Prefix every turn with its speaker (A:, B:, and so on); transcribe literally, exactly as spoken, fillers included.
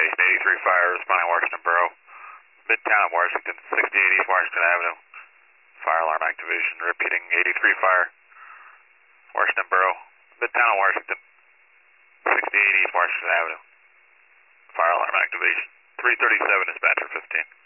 A: Station eighty-three Fire, responding Washington Borough. Midtown Washington, sixty-eight East Washington Avenue. Fire alarm activation. Repeating, eighty-three Fire, Washington Borough. Midtown Washington, sixty-eight East Washington Avenue. Fire alarm activation. three thirty-seven, dispatcher fifteen.